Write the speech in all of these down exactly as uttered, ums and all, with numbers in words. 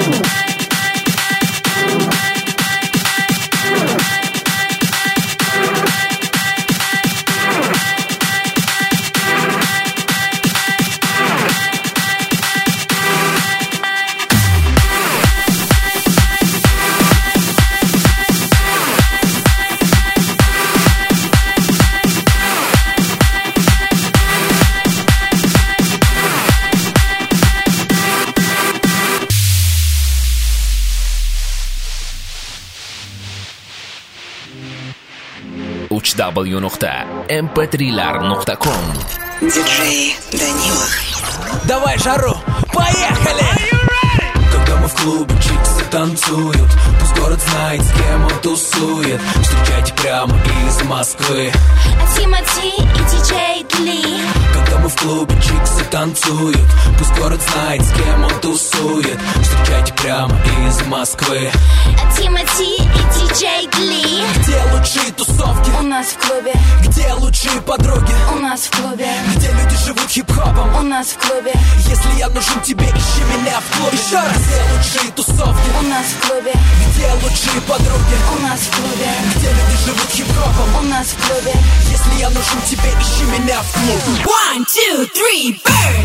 уч дабл ю точка эм пэ три лар точка ком. Диджей Данила. Давай жару, поехали! Когда мы в клубе, чиксы танцуют, пусть город знает, с кем он тусует. Встречайте прямо из Москвы Тимати и диджей Дли. Когда мы в клубе, чиксы танцуют, пусть город знает, с кем он тусует. Встречайте прямо из Москвы Тимати и диджей Дли. Где лучшие тусовки? У нас в клубе. Где лучшие подруги? У нас в клубе. Где люди живут хип-хопом? У нас в клубе. Если я нужен тебе, ищи меня в клубе. Еще раз. Где лучшие тусовки? У нас в клубе. Где лучшие подруги? У нас в клубе. Где люди живут хип-хопом? У нас в клубе. Если я нужен тебе, ищи меня в клубе. One, two, three, burn!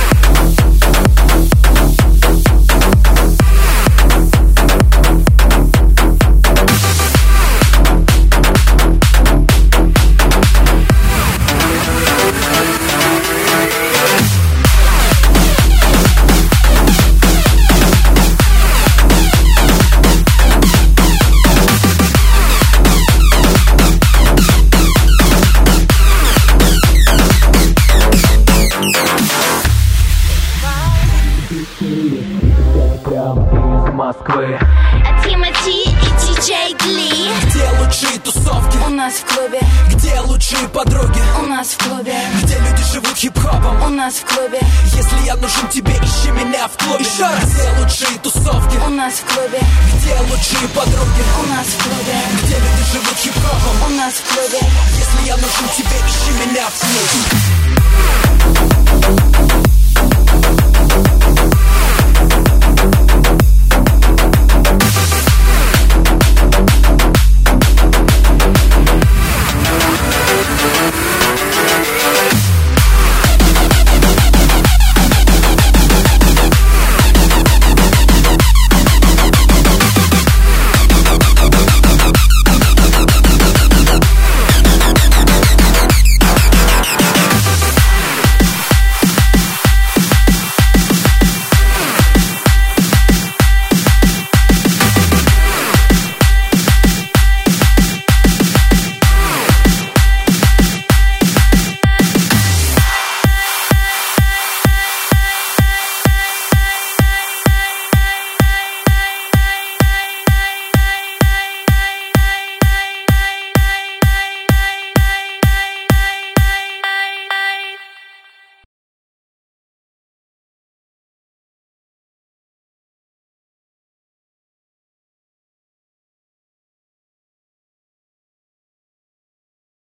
Москвы. Тимати и диджей Дли. Где лучшие тусовки? У нас в клубе. Где лучшие подруги? У нас в клубе. Где люди живут хип-хопом? У нас в клубе. Если я нужен тебе, ищи меня в клубе. Еще раз. Где лучшие тусовки? У нас в клубе. Где лучшие подруги? У нас в клубе. Где люди живут хип-хопом? У нас в клубе. Если я нужен тебе, ищи меня в клубе.